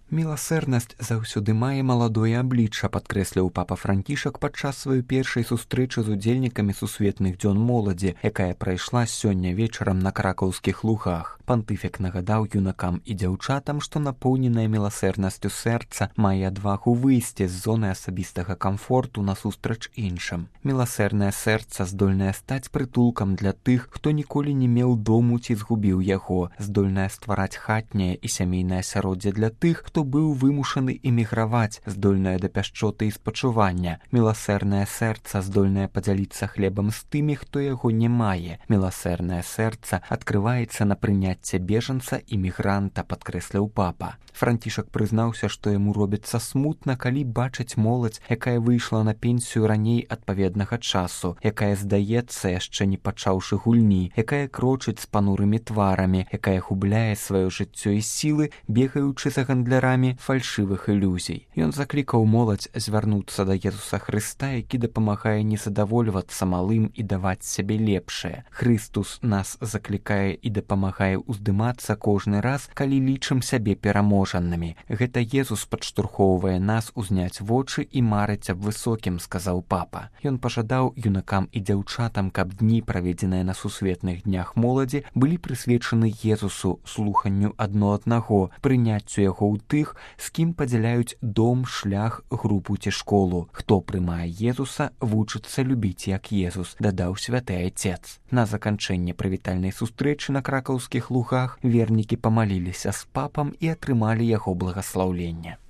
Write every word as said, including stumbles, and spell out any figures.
Міласэрнасць заўсёды мае маладое аблічча, падкрэсліў папа Францішак падчас сваёй першай сустрэчы з удзельнікамі сусветных дзён моладзі, якая прайшла сёння вечарам на кракаўскіх лугах. Пантыфік нагадаў юнакам і дзяўчатам, што напоўненае міласэрнасцю сэрца мае адвагу выйсці з зоны асабістага камфорту насустрач іншым. Міласэрнае сэрца здольнае стаць прытулкам для тых, хто ніколі не меў дому ці згубіў яго, здольнае ствараць хатняе і сямейнае асяроддзе для тых, хто быў вымушаны эміграваць, здольнае да пяшчоты і спачування. Міласэрнае сэрца здольнае падзяліцца хлебам з тымі, хто яго не мае. Міласэрнае сэрца адкрываецца на прыняцце бежанца і мігранта, падкрэсліў папа. Францішак прызнаўся, што яму робіцца смутна, калі бачыць моладзь, якая выйшла на пенсію раней адпаведнага часу, якая, здаецца, яшчэ не пачаўшы гульні, якая крочыць з панурымі тварамі, якая губляе сваё жыццё і сілы, бегаючы за гандлярамі фальшывых ілюзій. Ён заклікаў моладзь звярнуцца да Езуса Хрыста, які дапамагае не задавольвацца малым і даваць сябе лепшае. Хрыстус нас заклікае і дапамагае ўздымацца кожны раз, калі лічым сябе пераможанымі. Гэта Езус падштурхоўвае нас узняць вочы і марыць аб высокім, сказаў папа. Ён пажадаў юнакам і дзяўчатам, каб дні, праведзеныя на сусветных днях моладзі, былі прысвечаны Езусу, слуханню адно аднаго, прыняццю яго ў тых, з кім падзяляюць дом, шлях, групу ці школу. Хто прымае Езуса, вучыцца любіць як Езус, дадаў святы айцец. На заканчэнне прывітальнай сустрэчы на кракаўскіх лугах вернікі памаліліся з папам і атрымалі яго благаслаўленне.